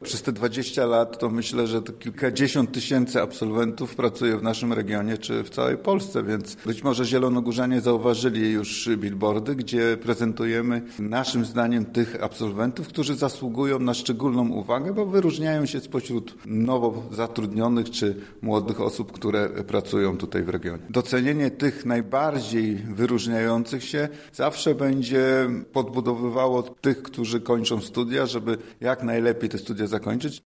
Przez te 20 lat to myślę, że to kilkadziesiąt tysięcy absolwentów pracuje w naszym regionie czy w całej Polsce, więc być może zielonogórzanie zauważyli już billboardy, gdzie prezentujemy naszym zdaniem tych absolwentów, którzy zasługują na szczególną uwagę, bo wyróżniają się spośród nowo zatrudnionych czy młodych osób, które pracują tutaj w regionie. Docenienie tych najbardziej wyróżniających się zawsze będzie podbudowywało tych, którzy kończą studia, żeby jak najlepiej te studia zakończyć.